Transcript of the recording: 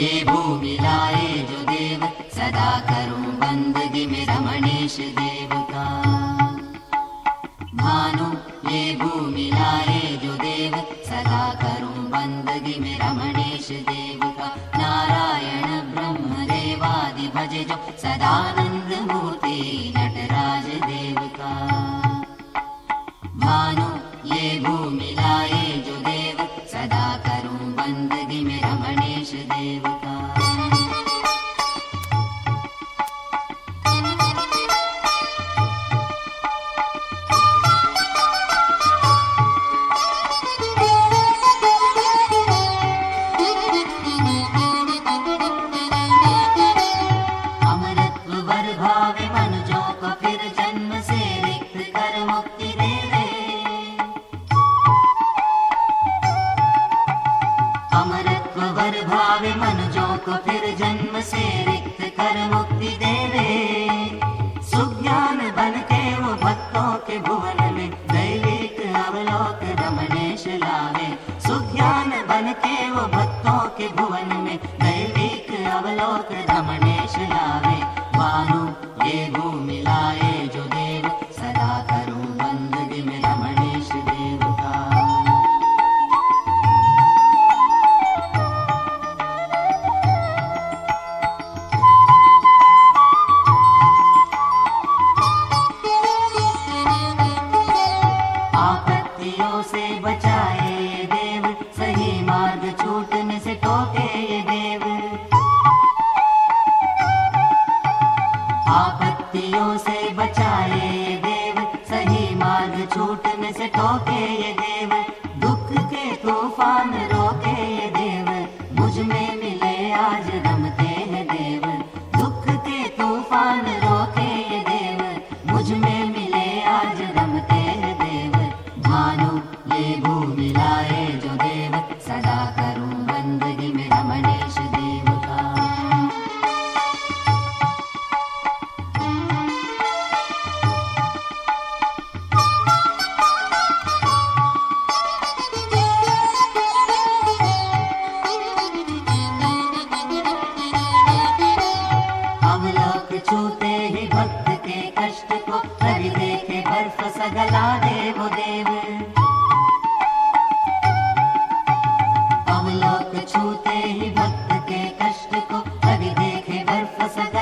ये भूमि लाए जो देव, सदा करूं बंदगी में रमणेश देव का। भानु ये भूमि लाए जो देव, सदा करूं बंदगी में रमणेश देव का। नारायण ब्रह्म देवादि भज जो, सदानंद मूर्ति नटराज देव का। भानु ये भूमि लाए जो देव, सदा करूं बंदगी में रमणेश देव का। अमरत्व वर भावे मनुजों को, फिर जन्म से रिक्त कर मुक्ति देवे। अमरत्व वर भावे मनुजों को, फिर जन्म से रिक्त कर मुक्ति देवे। सुज्ञान बन के वो भक्तों के भुवन में, दैविक अवलोक रमणेश लावे। सुज्ञान बन के वो भक्तों के भुवन में, दैविक अवलोक रमणेश लावे। भानु ये भूमि लाए जो देव, सदा करूं बंदगी में रमणेश देव का। आपत्तियों से बचाए ये देव, सही मार्ग छूटने से टोके ये देव। आपत्तियों से बचाए ये देव, सही मार्ग छूटने से टोके ये देव। दुख के तूफान रोके ये देव, मुझ में मिले आज रमते हैं देव। दुख के तूफान रोके ये देव, मुझ में मिले आज रमते हैं देव। भानु ये भूमि लाए जो देव, सदा करूं बंदगी में रमणेश देव का। अवलोक छूते ही भक्त के कष्ट को, कभी देखे बर्फ सगला दे वो देव। अवलोक छूते ही भक्त के कष्ट को, कभी देखे बर्फ सगला